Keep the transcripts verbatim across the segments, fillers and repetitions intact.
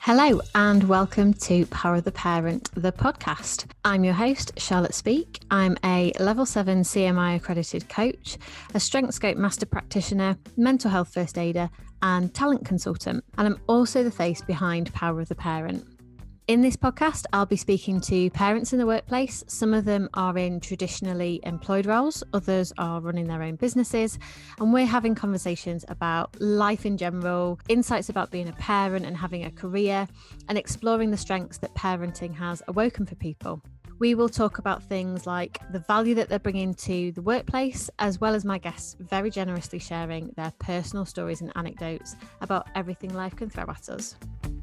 Hello and welcome to Power of the Parent, the podcast. I'm your host, Charlotte Speak. I'm a level seven C M I accredited coach, a StrengthScope master practitioner, mental health first aider, and talent consultant. And I'm also the face behind Power of the Parent. In this podcast, I'll be speaking to parents in the workplace. Some of them are in traditionally employed roles, others are running their own businesses, and we're having conversations about life in general, insights about being a parent and having a career, and exploring the strengths that parenting has awoken for people. We will talk about things like the value that they're bringing to the workplace, as well as my guests very generously sharing their personal stories and anecdotes about everything life can throw at us.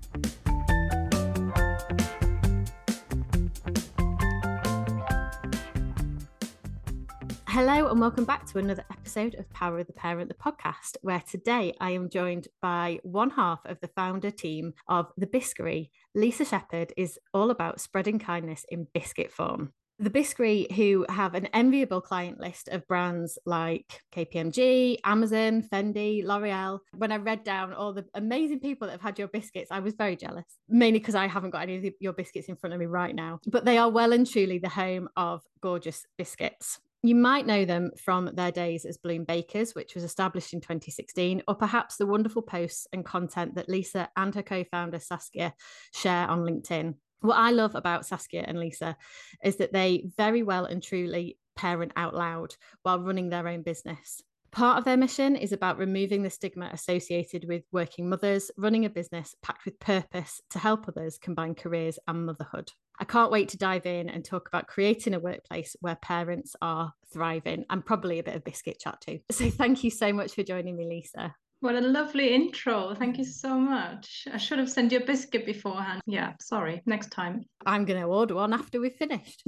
Hello and welcome back to another episode of Power of the Parent, the podcast, where today I am joined by one half of the founder team of The Biscuery. Lisa Shepherd is all about spreading kindness in biscuit form. The Biscuery, who have an enviable client list of brands like K P M G, Amazon, Fendi, L'Oreal. When I read down all the amazing people that have had your biscuits, I was very jealous, mainly because I haven't got any of the, your biscuits in front of me right now. But they are well and truly the home of gorgeous biscuits. You might know them from their days as Bloom Bakers, which was established in twenty sixteen, or perhaps the wonderful posts and content that Lisa and her co-founder Saskia share on LinkedIn. What I love about Saskia and Lisa is that they very well and truly parent out loud while running their own business. Part of their mission is about removing the stigma associated with working mothers, running a business packed with purpose to help others combine careers and motherhood. I can't wait to dive in and talk about creating a workplace where parents are thriving and probably a bit of biscuit chat too. So thank you so much for joining me, Lisa. What a lovely intro. Thank you so much. I should have sent you a biscuit beforehand. Yeah, sorry. Next time. I'm going to order one after we've finished.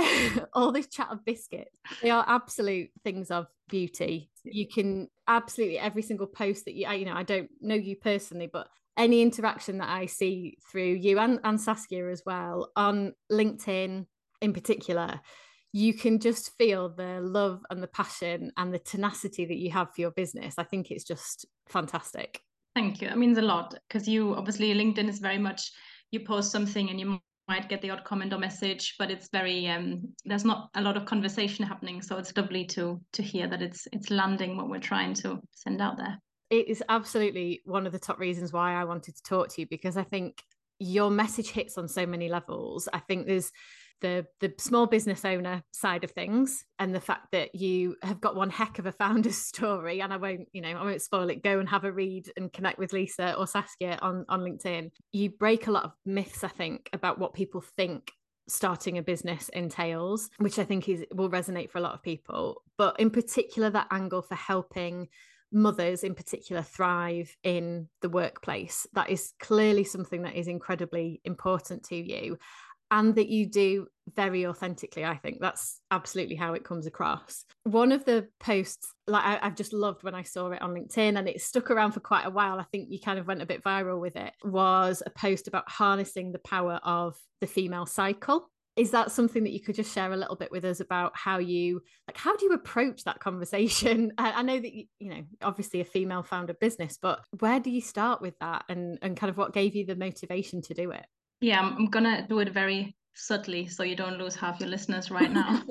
All this chat of biscuits. They are absolute things of beauty. You can absolutely, every single post that you, you know, I don't know you personally, but any interaction that I see through you and, and Saskia as well on LinkedIn in particular, you can just feel the love and the passion and the tenacity that you have for your business. I think it's just fantastic. Thank you. That means a lot because you obviously LinkedIn is very much, you post something and you might get the odd comment or message, but it's very, um, there's not a lot of conversation happening. So it's lovely to to hear that it's it's landing what we're trying to send out there. It is absolutely one of the top reasons why I wanted to talk to you, because I think your message hits on so many levels. I think there's the the small business owner side of things and the fact that you have got one heck of a founder's story, and I won't, you know, I won't spoil it. Go and have a read and connect with Lisa or Saskia on, on LinkedIn. You break a lot of myths, I think, about what people think starting a business entails, which I think is will resonate for a lot of people. But in particular, that angle for helping mothers in particular thrive in the workplace, that is clearly something that is incredibly important to you and that you do very authentically. I think that's absolutely how it comes across. One of the posts, like I, I've just loved when I saw it on LinkedIn, and it stuck around for quite a while, I think you kind of went a bit viral with it, was a post about harnessing the power of the female cycle. Is that something that you could just share a little bit with us about how you, like, how do you approach that conversation? I, I know that, you, you know, obviously a female founded business, but where do you start with that, and, and kind of what gave you the motivation to do it? Yeah, I'm, I'm going to do it very subtly so you don't lose half your listeners right now.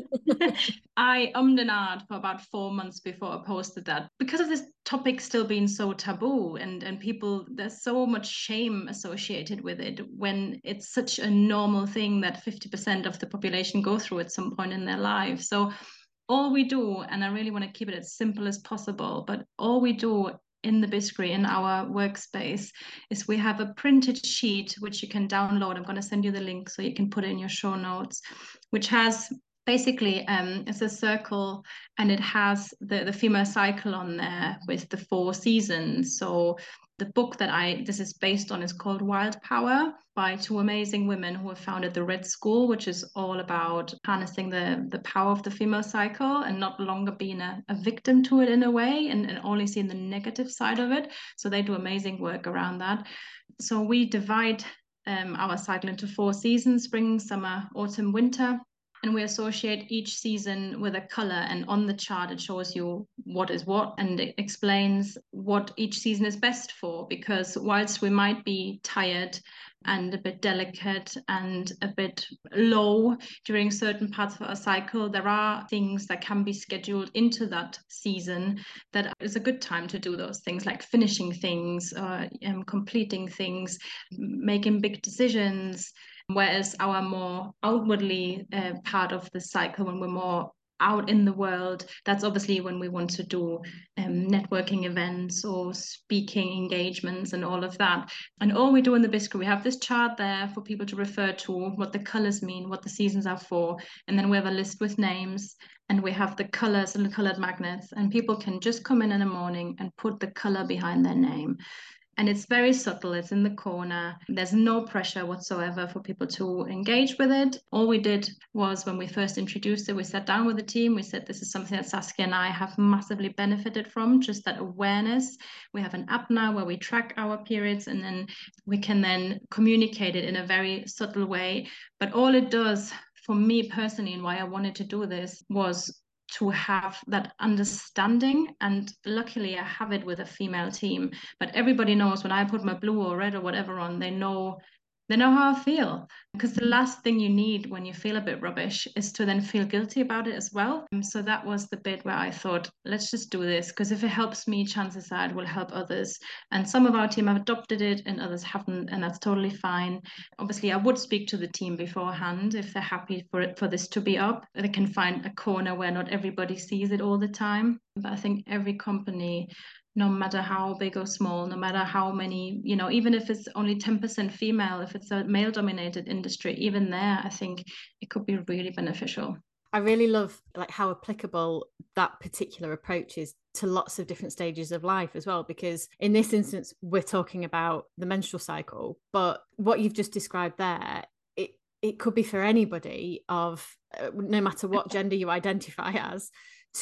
I ummed and ahed for about four months before I posted that because of this topic still being so taboo, and and people, there's so much shame associated with it when it's such a normal thing that fifty percent of the population go through at some point in their life. So all we do, and I really want to keep it as simple as possible, but all we do in the Biscuery, in our workspace, is we have a printed sheet which you can download. I'm going to send you the link so you can put it in your show notes, which has basically um, it's a circle, and it has the, the female cycle on there with the four seasons. So the book that I this is based on is called Wild Power, by two amazing women who have founded the Red School, which is all about harnessing the, the power of the female cycle and not longer being a, a victim to it in a way, and, and only seeing the negative side of it. So they do amazing work around that. So we divide um, our cycle into four seasons: spring, summer, autumn, winter. and we associate each season with a color, and on the chart it shows you what is what, and it explains what each season is best for. Because whilst we might be tired and a bit delicate and a bit low during certain parts of our cycle, there are things that can be scheduled into that season that is a good time to do those things, like finishing things, uh, um, completing things, making big decisions. Whereas our more outwardly uh, part of the cycle, when we're more out in the world, that's obviously when we want to do um, networking events or speaking engagements and all of that. And all we do in the Biscuit, we have this chart there for people to refer to, what the colors mean, what the seasons are for. And then we have a list with names, and we have the colors and the colored magnets, and people can just come in in the morning and put the color behind their name. And it's very subtle, it's in the corner. There's no pressure whatsoever for people to engage with it. All we did was, when we first introduced it, we sat down with the team. We said, this is something that Saskia and I have massively benefited from, just that awareness. We have an app now where we track our periods, and then we can then communicate it in a very subtle way. But all it does for me personally, and why I wanted to do this, was to have that understanding. And luckily I have it with a female team, but everybody knows when I put my blue or red or whatever on, they know they know how I feel. Because the last thing you need when you feel a bit rubbish is to then feel guilty about it as well. And so that was the bit where I thought, let's just do this, because if it helps me, chances are it will help others. And some of our team have adopted it and others haven't, and that's totally fine. Obviously I would speak to the team beforehand if they're happy for it, for this to be up. They can find a corner where not everybody sees it all the time. But I think every company, no matter how big or small, no matter how many, you know, even if it's only ten percent female, if it's a male dominated industry, even there, I think it could be really beneficial. I really love like how applicable that particular approach is to lots of different stages of life as well, because in this instance, we're talking about the menstrual cycle, but what you've just described there, it, it could be for anybody of uh, no matter what gender you identify as,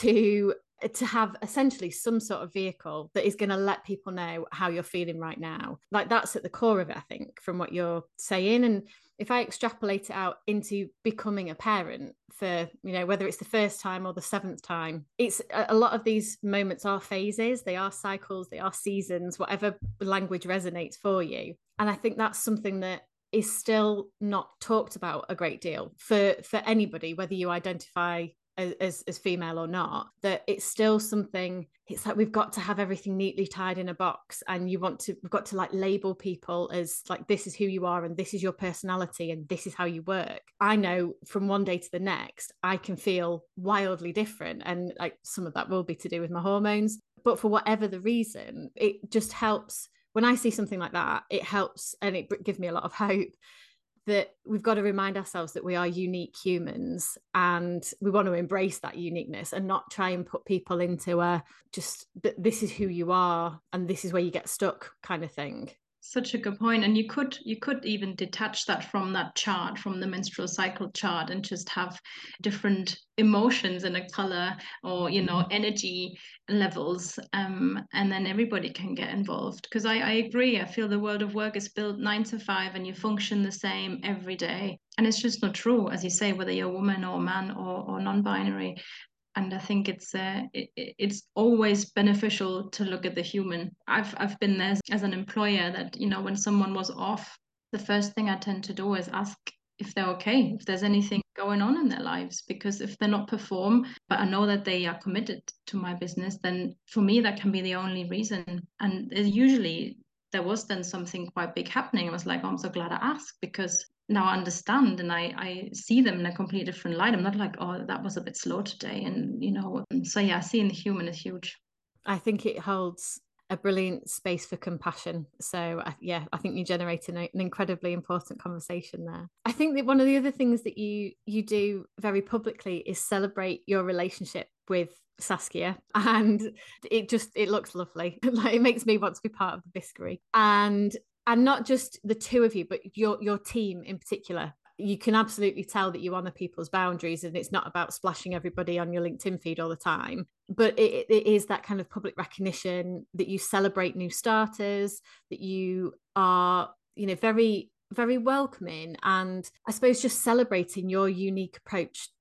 to to have essentially some sort of vehicle that is going to let people know how you're feeling right now. Like that's at the core of it, I think, from what you're saying. And if I extrapolate it out into becoming a parent for, you know, whether it's the first time or the seventh time, it's a lot of these moments are phases, they are cycles, they are seasons, whatever language resonates for you. And I think that's something that is still not talked about a great deal for, for anybody, whether you identify As, as female or not, that it's still something. It's like we've got to have everything neatly tied in a box, and you want to we've got to like label people as like, this is who you are and this is your personality and this is how you work. I know from one day to the next I can feel wildly different, and like some of that will be to do with my hormones, but for whatever the reason, it just helps. When I see something like that, it helps, and it gives me a lot of hope that we've got to remind ourselves that we are unique humans, and we want to embrace that uniqueness and not try and put people into a just that this is who you are and this is where you get stuck kind of thing. Such a good point. And you could you could even detach that from that chart, from the menstrual cycle chart, and just have different emotions in a color, or you know, energy levels, um, and then everybody can get involved. Because I, I agree, I feel the world of work is built nine to five and you function the same every day. And it's just not true, as you say, whether you're a woman or a man or, or non-binary. And I think it's uh, it, it's always beneficial to look at the human. I've I've been there as an employer that, you know, when someone was off, the first thing I tend to do is ask if they're okay, if there's anything going on in their lives. Because if they're not perform, but I know that they are committed to my business, then for me that can be the only reason. And usually there was then something quite big happening. I was like, oh, I'm so glad I asked, because now I understand and I, I see them in a completely different light. I'm not like, oh, that was a bit slow today. And, you know, so yeah, seeing the human is huge. I think it holds a brilliant space for compassion. So uh, yeah, I think you generated an, an incredibly important conversation there. I think that one of the other things that you you do very publicly is celebrate your relationship with Saskia, and it just it looks lovely. Like it makes me want to be part of the Biscuit. And and not just the two of you, but your your team in particular. You can absolutely tell that you honor people's boundaries, and it's not about splashing everybody on your LinkedIn feed all the time, but it, it is that kind of public recognition that you celebrate new starters, that you are, you know, very, very welcoming, and I suppose just celebrating your unique approach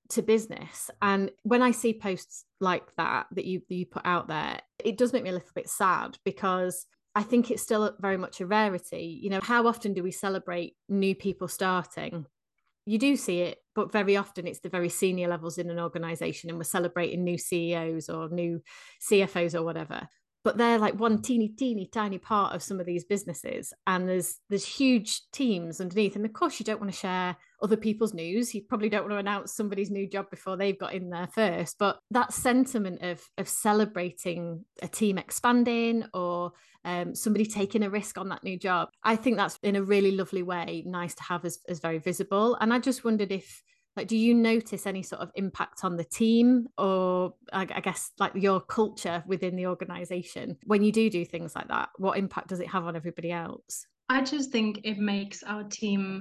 to business. And when I see posts like that that you that you put out there, it does make me a little bit sad, because I think it's still very much a rarity. You know, how often do we celebrate new people starting? You do see it, but very often it's the very senior levels in an organization, and we're celebrating new C E Os or new C F Os or whatever. But they're like one teeny, teeny, tiny part of some of these businesses. And there's there's huge teams underneath. And of course, you don't want to share other people's news. You probably don't want to announce somebody's new job before they've got in there first. But that sentiment of, of celebrating a team expanding, or um, somebody taking a risk on that new job, I think that's in a really lovely way, nice to have as, as very visible. And I just wondered if, like, do you notice any sort of impact on the team, or I, I guess like your culture within the organization when you do do things like that? What impact does it have on everybody else? I just think it makes our team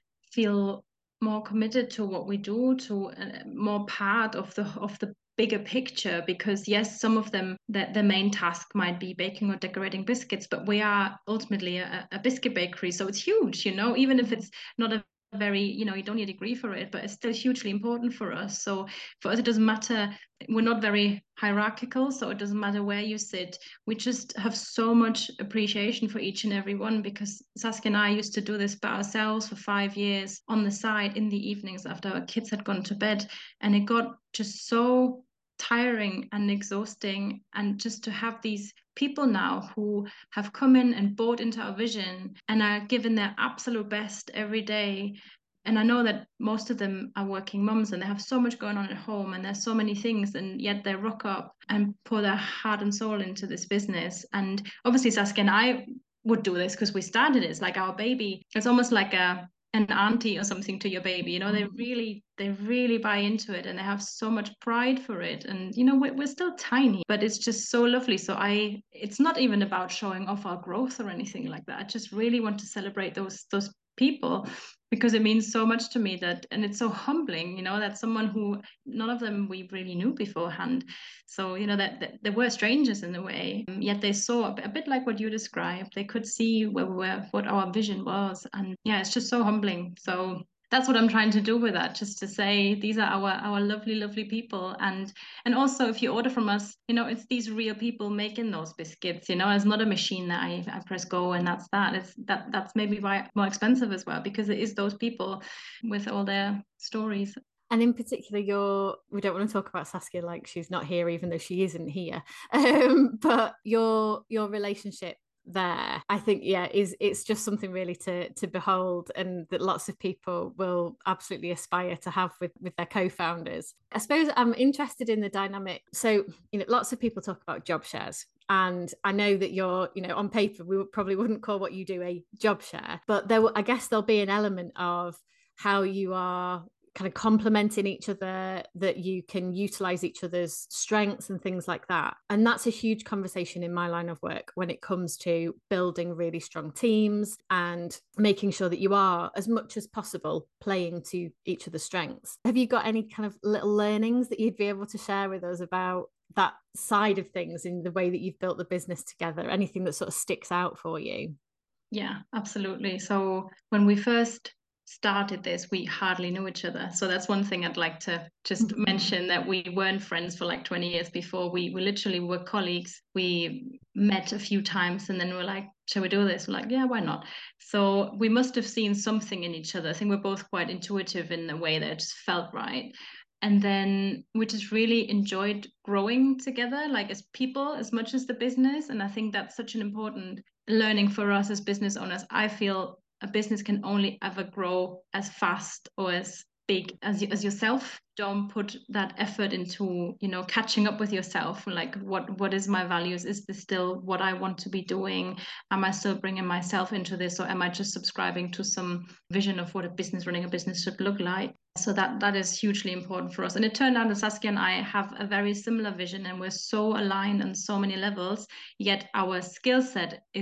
feel more committed to what we do, to uh, more part of the of the bigger picture. Because yes, some of them, that the main task might be baking or decorating biscuits, but we are ultimately a, a biscuit bakery, so it's huge, you know, even if it's not a very, you know, you don't need a degree for it, but it's still hugely important for us. So for us, it doesn't matter. We're not very hierarchical, so it doesn't matter where you sit. We just have so much appreciation for each and every one, because Saskia and I used to do this by ourselves for five years on the side in the evenings after our kids had gone to bed. And it got just so tiring and exhausting. And just to have these people now who have come in and bought into our vision and are giving their absolute best every day. And I know that most of them are working mums, and they have so much going on at home, and there's so many things, and yet they rock up and pour their heart and soul into this business. And obviously Saskia and I would do this because we started it. It's like our baby. It's almost like a an auntie or something to your baby, you know. They really they really buy into it, and they have so much pride for it. And you know, we're, we're still tiny, but it's just so lovely. So I it's not even about showing off our growth or anything like that. I just really want to celebrate those those people, because it means so much to me. That, and it's so humbling, you know, that someone who none of them we really knew beforehand. So you know, that, that they were strangers in a way, um, yet they saw a bit, a bit like what you described. They could see where we were, what our vision was. And yeah, it's just so humbling. So that's what I'm trying to do with that, just to say these are our our lovely lovely people. and and also, if you order from us, you know, it's these real people making those biscuits, you know. It's not a machine that I, I press go and that's that. It's that that's maybe why more expensive as well, because it is those people with all their stories. And in particular, your, we don't want to talk about Saskia like she's not here, even though she isn't here. Um, but your your relationship there, I think, yeah, is it's just something really to to behold, and that lots of people will absolutely aspire to have with with their co-founders. I suppose I'm interested in the dynamic. So, you know, lots of people talk about job shares. And I know that you're, you know, on paper, we probably wouldn't call what you do a job share, but there, I guess there'll be an element of how you are kind of complementing each other, that you can utilize each other's strengths and things like that. And that's a huge conversation in my line of work when it comes to building really strong teams and making sure that you are, as much as possible, playing to each other's strengths. Have you got any kind of little learnings that you'd be able to share with us about that side of things in the way that you've built the business together? Anything that sort of sticks out for you? Yeah, absolutely. So when we first started this, we hardly knew each other. So that's one thing I'd like to just mention, that we weren't friends for like twenty years before. We we literally were colleagues. We met a few times, and then we're like, shall we do this? We're like, yeah, why not? So we must have seen something in each other. I think we're both quite intuitive in a way that it just felt right. And then we just really enjoyed growing together, like as people, as much as the business. And I think that's such an important learning for us as business owners. I feel a business can only ever grow as fast or as big as you, as yourself. Don't put that effort into, you know, catching up with yourself. Like, what what is my values? Is this still what I want to be doing? Am I still bringing myself into this, or am I just subscribing to some vision of what a business, running a business, should look like? So that that is hugely important for us. And it turned out that Saskia and I have a very similar vision, and we're so aligned on so many levels, yet our skill set is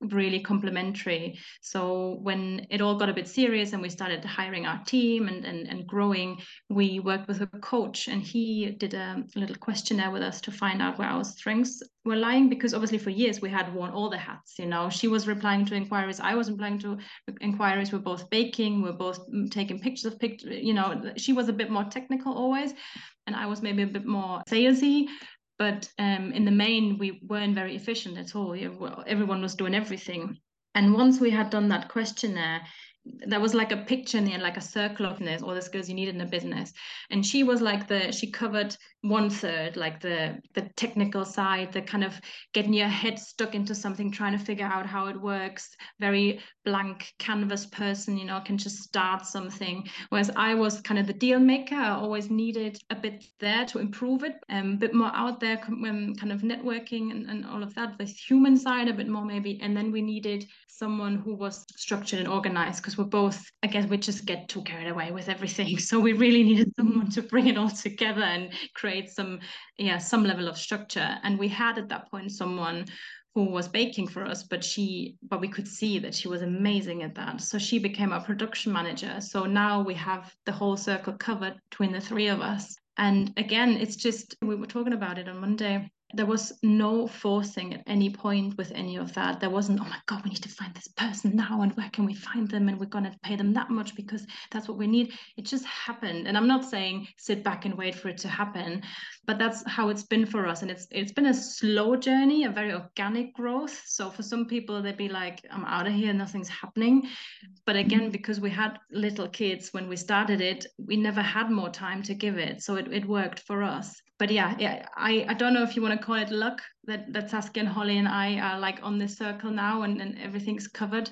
really complementary. So when it all got a bit serious and we started hiring our team and, and, and growing, we worked with a coach, and he did a little questionnaire with us to find out where our strengths were lying, because obviously for years we had worn all the hats. You know, she was replying to inquiries, I was replying to inquiries, we're both baking, we're both taking pictures of pictures. You know, she was a bit more technical always, and I was maybe a bit more salesy. But um, in the main, we weren't very efficient at all. Everyone was doing everything. And once we had done that questionnaire, there was like a picture in the end, like a circle of this, all the skills you need in a business. And she was like the, she covered one third, like the the technical side, the kind of getting your head stuck into something, trying to figure out how it works, very blank canvas person, you know, can just start something. Whereas I was kind of the deal maker. I always needed a bit there to improve it, um, a bit more out there, um, kind of networking and, and all of that, the human side a bit more maybe. And then we needed someone who was structured and organized, because we're both, I guess we just get too carried away with everything. So we really needed someone to bring it all together and create some yeah some level of structure. And we had at that point someone who was baking for us, but she but we could see that she was amazing at that, so she became our production manager. So now we have the whole circle covered between the three of us. And again, it's just, we were talking about it on Monday, there was no forcing at any point with any of that. There wasn't, oh my God, we need to find this person now, and where can we find them, and we're going to pay them that much because that's what we need. It just happened. And I'm not saying sit back and wait for it to happen, but that's how it's been for us. And it's it's been a slow journey, a very organic growth. So for some people, they'd be like, I'm out of here, nothing's happening. But again, because we had little kids when we started it, we never had more time to give it. So it, it worked for us. But yeah, yeah, I, I don't know if you want to call it luck that, that Saskia and Holly and I are like on this circle now, and, and everything's covered,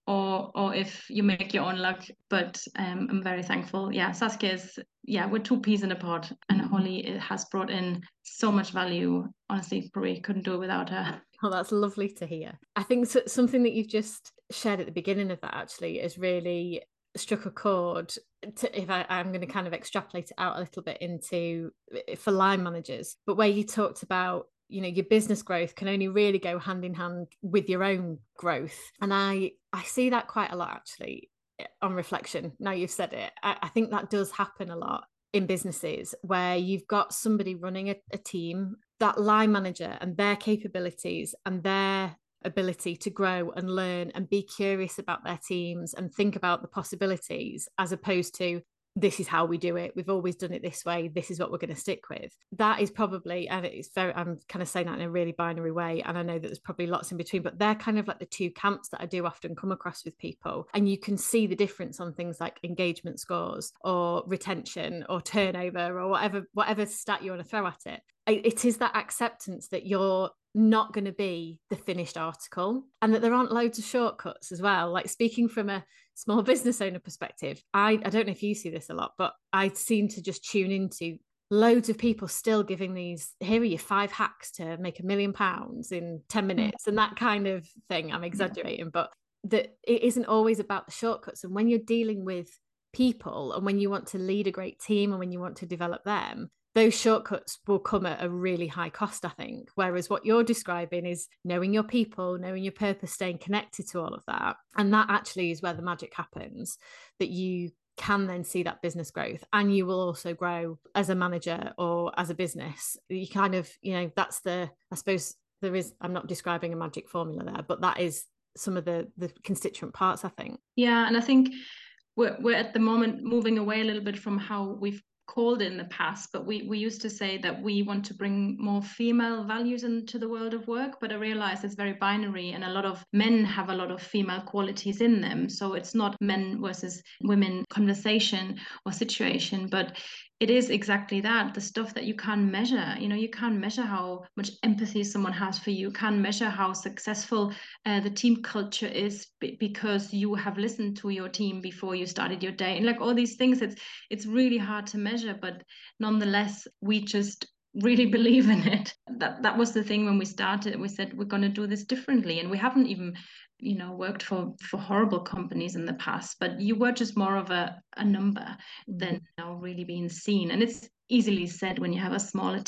or or if you make your own luck. But um, I'm very thankful. Yeah, Saskia is, yeah, we're two peas in a pod, and Holly has brought in so much value. Honestly, probably couldn't do it without her. Oh, that's lovely to hear. I think so, something that you've just shared at the beginning of that actually is really struck a chord to, if I, I'm going to kind of extrapolate it out a little bit into for line managers, but where you talked about, you know, your business growth can only really go hand in hand with your own growth. And I I see that quite a lot actually on reflection. Now you've said it, I, I think that does happen a lot in businesses where you've got somebody running a, a team, that line manager and their capabilities and their ability to grow and learn and be curious about their teams and think about the possibilities, as opposed to this is how we do it, we've always done it this way, this is what we're going to stick with. That is probably, and it's very, I'm kind of saying that in a really binary way, and I know that there's probably lots in between, but they're kind of like the two camps that I do often come across with people. And you can see the difference on things like engagement scores or retention or turnover or whatever whatever stat you want to throw at it. It is that acceptance that you're not going to be the finished article, and that there aren't loads of shortcuts as well. Like, speaking from a small business owner perspective, I, I don't know if you see this a lot, but I seem to just tune into loads of people still giving these, here are your five hacks to make a million pounds in ten minutes and that kind of thing. I'm exaggerating, but that it isn't always about the shortcuts. And when you're dealing with people and when you want to lead a great team and when you want to develop them, those shortcuts will come at a really high cost, I think. Whereas what you're describing is knowing your people, knowing your purpose, staying connected to all of that. And that actually is where the magic happens, that you can then see that business growth, and you will also grow as a manager or as a business. You kind of, you know, that's the, I suppose there is, I'm not describing a magic formula there, but that is some of the the constituent parts, I think. Yeah, and I think we're, we're at the moment moving away a little bit from how we've called it in the past, but we, we used to say that we want to bring more female values into the world of work, but I realize it's very binary, and a lot of men have a lot of female qualities in them. So it's not men versus women conversation or situation, but it is exactly that, the stuff that you can't measure. You know, you can't measure how much empathy someone has for you. You can't measure how successful uh, the team culture is b- because you have listened to your team before you started your day. And like all these things, it's it's really hard to measure, but nonetheless, we just really believe in it. That that was the thing when we started. We said we're going to do this differently, and we haven't even, you know, worked for for horrible companies in the past, but you were just more of a, a number than, you know, really being seen. And it's easily said when you have a smaller team.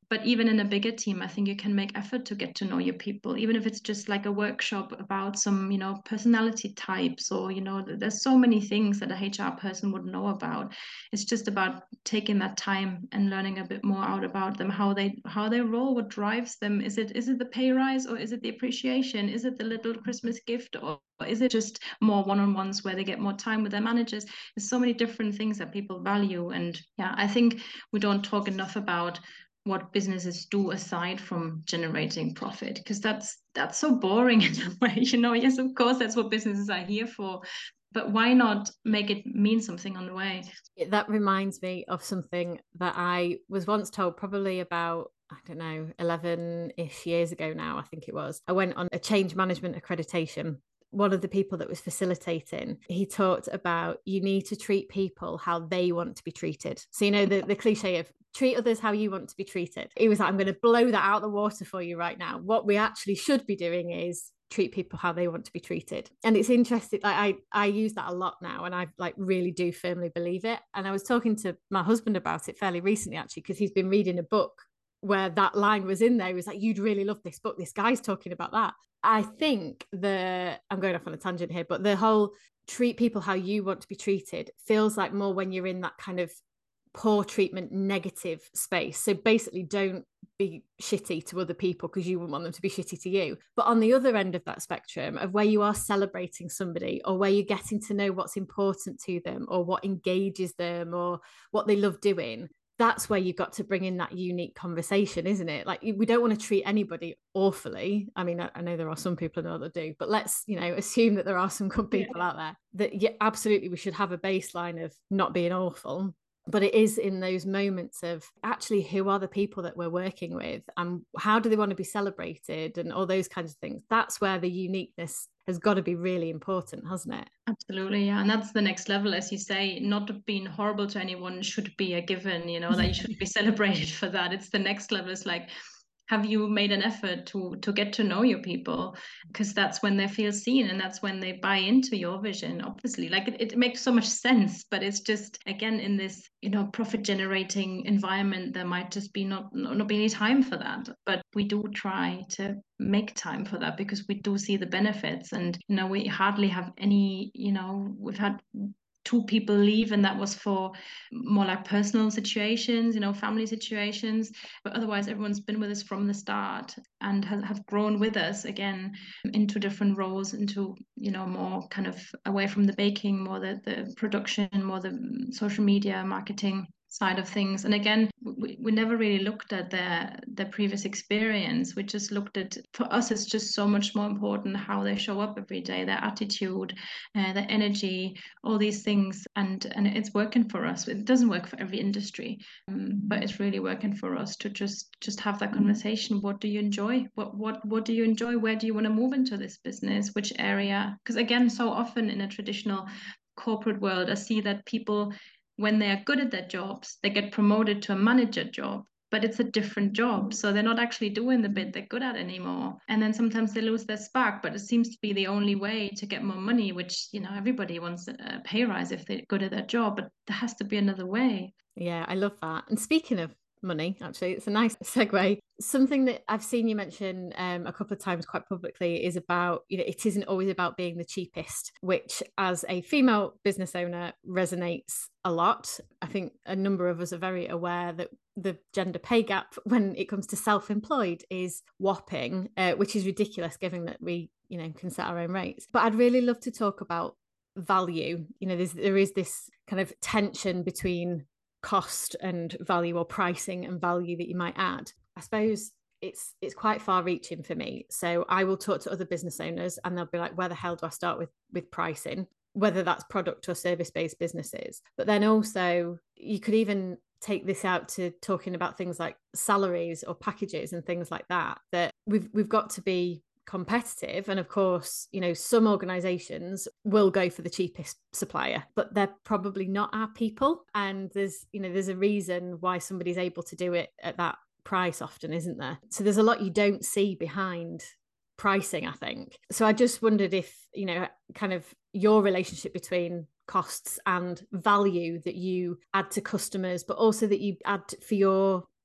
But even in a bigger team, I think you can make effort to get to know your people, even if it's just like a workshop about some, you know, personality types, or, you know, there's so many things that a H R person would know about. It's just about taking that time and learning a bit more out about them, how they how they roll, what drives them. Is it is it the pay rise, or is it the appreciation? Is it the little Christmas gift, or is it just more one-on-ones where they get more time with their managers? There's so many different things that people value. And yeah, I think we don't talk enough about what businesses do aside from generating profit, because that's that's so boring in a way. You know, yes, of course, that's what businesses are here for, but why not make it mean something on the way? That reminds me of something that I was once told, probably about, I don't know, eleven-ish years ago now, I think it was. I went on a change management accreditation. One of the people that was facilitating, he talked about you need to treat people how they want to be treated. So, you know, the, the cliche of treat others how you want to be treated. He was like, I'm going to blow that out of the water for you right now. What we actually should be doing is treat people how they want to be treated. And it's interesting, like I I use that a lot now, and I like really do firmly believe it. And I was talking to my husband about it fairly recently, actually, because he's been reading a book where that line was in there. He was like, you'd really love this book, this guy's talking about that. I think the I'm going off on a tangent here, but the whole treat people how you want to be treated feels like more when you're in that kind of poor treatment, negative space. So basically, don't be shitty to other people because you wouldn't want them to be shitty to you. But on the other end of that spectrum, of where you are celebrating somebody, or where you're getting to know what's important to them, or what engages them, or what they love doing, that's where you've got to bring in that unique conversation, isn't it? Like, we don't want to treat anybody awfully. I mean, I, I know there are some people in that do, but let's, you know, assume that there are some good people yeah. out there that, yeah, absolutely, we should have a baseline of not being awful. But it is in those moments of actually, who are the people that we're working with, and how do they want to be celebrated, and all those kinds of things. That's where the uniqueness has got to be really important, hasn't it? Absolutely, yeah. And that's the next level, as you say. Not being horrible to anyone should be a given, you know, that you should be celebrated for that. It's the next level. It's like, have you made an effort to to get to know your people? Because that's when they feel seen, and that's when they buy into your vision, obviously. Like, it, it makes so much sense, but it's just, again, in this, you know, profit generating environment, there might just be not not be any time for that. But we do try to make time for that, because we do see the benefits. And, you know, we hardly have any, you know, we've had two people leave, and that was for more like personal situations, you know, family situations. But otherwise, everyone's been with us from the start, and has, have grown with us again into different roles, into, you know, more kind of away from the baking, more the, the production, more the social media marketing side of things. And again, we, we never really looked at their their previous experience. We just looked at, for us, it's just so much more important how they show up every day, their attitude, uh, their energy, all these things. And and it's working for us. It doesn't work for every industry, um, but it's really working for us to just just have that conversation. What do you enjoy? What what what do you enjoy? Where do you want to move into this business? Which area? Because again, so often in a traditional corporate world, I see that people, when they are good at their jobs, they get promoted to a manager job, but it's a different job. So they're not actually doing the bit they're good at anymore. And then sometimes they lose their spark, but it seems to be the only way to get more money, which, you know, everybody wants a pay rise if they're good at their job, but there has to be another way. Yeah, I love that. And speaking of money, actually, it's a nice segue. Something that I've seen you mention um, a couple of times quite publicly is about, you know, it isn't always about being the cheapest, which as a female business owner resonates a lot. I think a number of us are very aware that the gender pay gap when it comes to self-employed is whopping, uh, which is ridiculous given that we, you know, can set our own rates. But I'd really love to talk about value. You know, there's, there is this kind of tension between cost and value, or pricing and value that you might add. I suppose it's it's quite far reaching for me. So I will talk to other business owners, and they'll be like, where the hell do I start with with pricing, whether that's product or service-based businesses. But then also, you could even take this out to talking about things like salaries or packages and things like that, that we've we've got to be competitive. And of course, you know, some organizations will go for the cheapest supplier, but they're probably not our people. And there's, you know, there's a reason why somebody's able to do it at that price often, isn't there? So there's a lot you don't see behind pricing, I think. So I just wondered if, you know, kind of your relationship between costs and value that you add to customers, but also that you add for your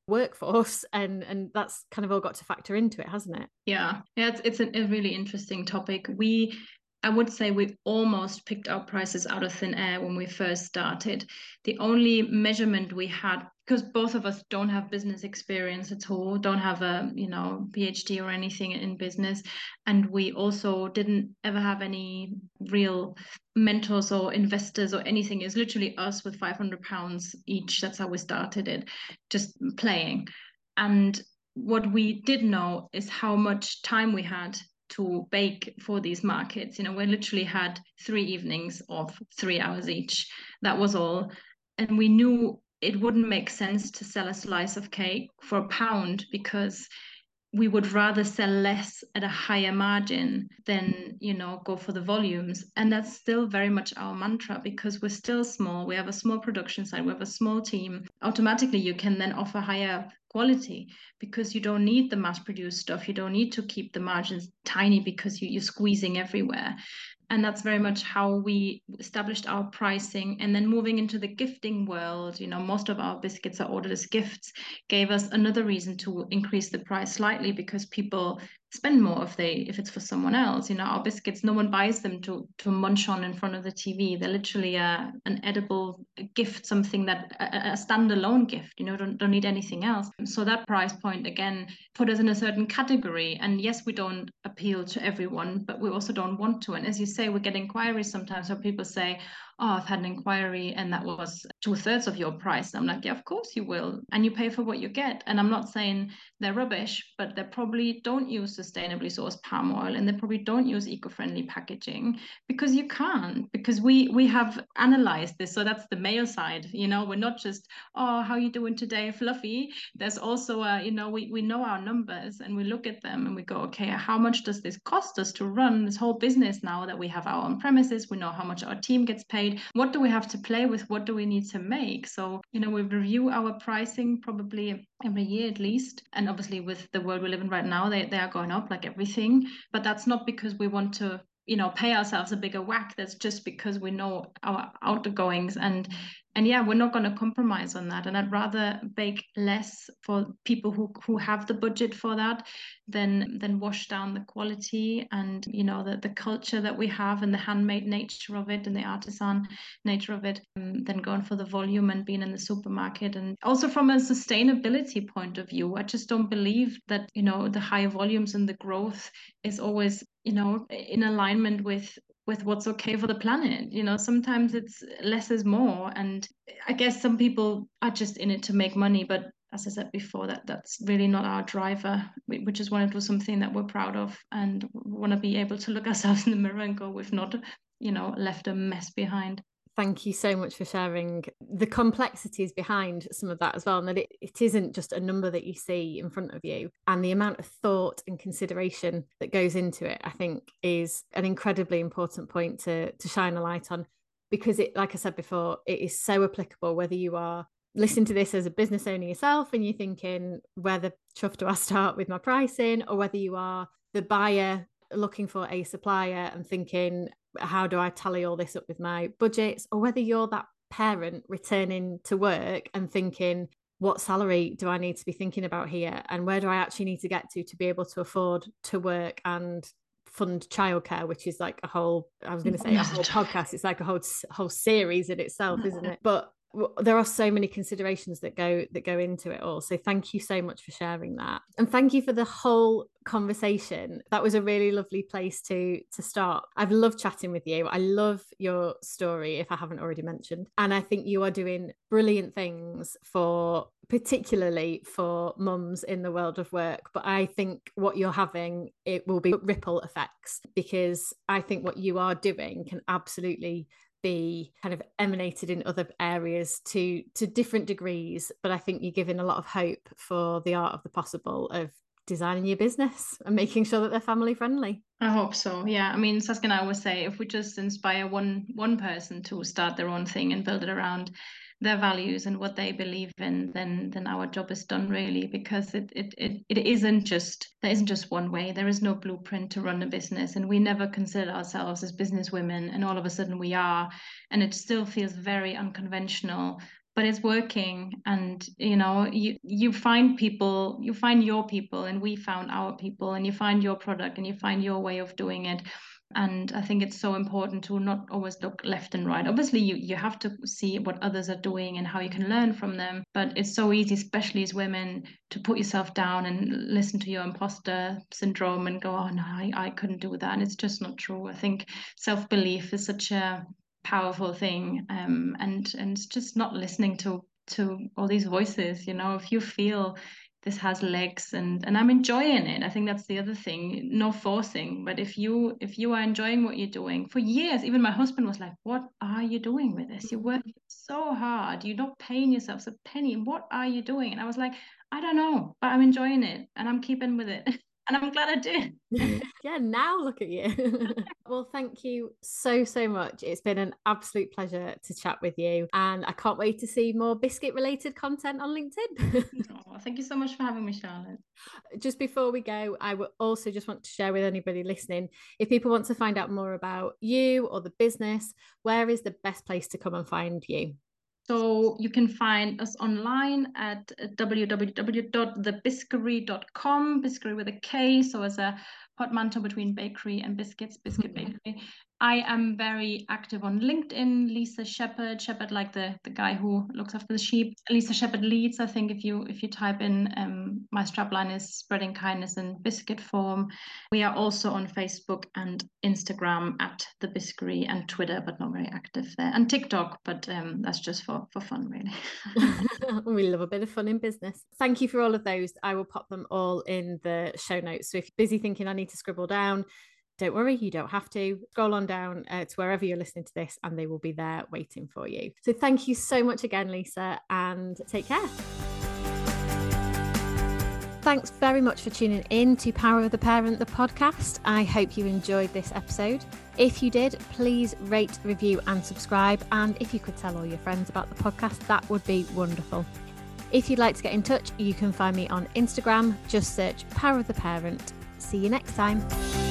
workforce, and and that's kind of all got to factor into it, hasn't it? Yeah, yeah, it's it's a, a really interesting topic. We I would say we almost picked our prices out of thin air when we first started. The only measurement we had, because both of us don't have business experience at all, don't have a, you know, PhD or anything in business, and we also didn't ever have any real mentors or investors or anything. It's literally us with five hundred pounds each. That's how we started it, just playing. And what we did know is how much time we had to bake for these markets. You know, we literally had three evenings of three hours each. That was all. And we knew it wouldn't make sense to sell a slice of cake for a pound, because we would rather sell less at a higher margin than, you know, go for the volumes. And that's still very much our mantra, because we're still small. We have a small production side, we have a small team. Automatically, you can then offer higher quality, because you don't need the mass produced stuff. You don't need to keep the margins tiny because you, you're squeezing everywhere. And that's very much how we established our pricing. And then moving into the gifting world, you know, most of our biscuits are ordered as gifts, gave us another reason to increase the price slightly, because people spend more if they if it's for someone else. You know, our biscuits, no one buys them to to munch on in front of the T V. They're literally a, an edible gift, something that a, a standalone gift, you know, don't, don't need anything else. So that price point again put us in a certain category. And yes, we don't appeal to everyone, but we also don't want to. And as you say, we get inquiries sometimes where people say, oh, I've had an inquiry and that was two thirds of your price. And I'm like, yeah, of course you will. And you pay for what you get. And I'm not saying they're rubbish, but they probably don't use sustainably sourced palm oil, and they probably don't use eco-friendly packaging, because you can't, because we we have analyzed this. So that's the male side. You know, we're not just, oh, how you doing today, fluffy? There's also a, you know, we, we know our numbers and we look at them and we go, okay, how much does this cost us to run this whole business now that we have our own premises? We know how much our team gets paid. What do we have to play with? What do we need to make? So, you know, we review our pricing probably every year at least. And obviously with the world we live in right now, they, they are going up like everything. But that's not because we want to, you know, pay ourselves a bigger whack. That's just because we know our outgoings. And and yeah, we're not going to compromise on that. And I'd rather bake less for people who who have the budget for that than than wash down the quality and, you know, the, the culture that we have and the handmade nature of it and the artisan nature of it, um, than going for the volume and being in the supermarket. And also from a sustainability point of view, I just don't believe that, you know, the higher volumes and the growth is always, you know, in alignment with with what's okay for the planet. You know, sometimes it's less is more. And I guess some people are just in it to make money, but as I said before, that that's really not our driver. We, we just want to do something that we're proud of, and want to be able to look ourselves in the mirror and go, we've not, you know, left a mess behind. Thank you so much for sharing the complexities behind some of that as well, and that it, it isn't just a number that you see in front of you, and the amount of thought and consideration that goes into it, I think, is an incredibly important point to, to shine a light on, because it, like I said before, it is so applicable whether you are listening to this as a business owner yourself and you're thinking, where the chuff do I start with my pricing, or whether you are the buyer looking for a supplier and thinking, how do I tally all this up with my budgets? Or whether you're that parent returning to work and thinking, what salary do I need to be thinking about here? And where do I actually need to get to to be able to afford to work and fund childcare, which is like a whole, I was going to say a whole podcast. It's like a whole, whole series in itself, isn't it? But there are so many considerations that go that go into it all. So thank you so much for sharing that, and thank you for the whole conversation. That was a really lovely place to to start. I've loved chatting with you. I love your story, if I haven't already mentioned, and I think you are doing brilliant things for, particularly for mums in the world of work. But I think what you're having, it will be ripple effects, because I think what you are doing can absolutely be kind of emanated in other areas to to different degrees. But I think you're giving a lot of hope for the art of the possible of designing your business and making sure that they're family friendly. I hope so. Yeah. I mean, Saskia and I always say, if we just inspire one one person to start their own thing and build it around their values and what they believe in, then then our job is done, really, because it it it, it isn't just there isn't just one way. There is no blueprint to run a business, and we never consider ourselves as business women, and all of a sudden we are, and it still feels very unconventional. but it's working. And, you know, you, you find people, you find your people, and we found our people, and you find your product and you find your way of doing it. And I think it's so important to not always look left and right. Obviously, you, you have to see what others are doing and how you can learn from them. But it's so easy, especially as women, to put yourself down and listen to your imposter syndrome and go, oh, no, I, I couldn't do that. And it's just not true. I think self-belief is such a powerful thing. Um, and, and it's just not listening to, to all these voices. You know, if you feel this has legs and and I'm enjoying it. I think that's the other thing, no forcing. But if you if you are enjoying what you're doing, for years, even my husband was like, what are you doing with this? You're working so hard. You're not paying yourself a penny. What are you doing? And I was like, I don't know, but I'm enjoying it and I'm keeping with it. And I'm glad I did. Yeah, now look at you. Well, thank you so, so much. It's been an absolute pleasure to chat with you. And I can't wait to see more biscuit related content on LinkedIn. Oh, thank you so much for having me, Charlotte. Just before we go, I would also just want to share with anybody listening, if people want to find out more about you or the business, where is the best place to come and find you? So you can find us online at w w w dot the biscuery dot com, biscuery with a K, so as a portmanteau between bakery and biscuits, biscuit bakery. I am very active on LinkedIn, Lisa Shepherd, Shepherd like the, the guy who looks after the sheep. Lisa Shepherd Leeds, I think if you if you type in, um, my strapline is Spreading Kindness in Biscuit Form. We are also on Facebook and Instagram at The Biscuery, and Twitter, but not very active there. And TikTok, but um, that's just for, for fun, really. We love a bit of fun in business. Thank you for all of those. I will pop them all in the show notes. So if you're busy thinking I need to scribble down, don't worry, you don't have to. Scroll on down uh, to wherever you're listening to this and they will be there waiting for you. So thank you so much again, Lisa, and take care. Thanks very much for tuning in to Power of the Parent, the podcast. I hope you enjoyed this episode. If you did, please rate, review and subscribe. And if you could tell all your friends about the podcast, that would be wonderful. If you'd like to get in touch, you can find me on Instagram. Just search Power of the Parent. See you next time.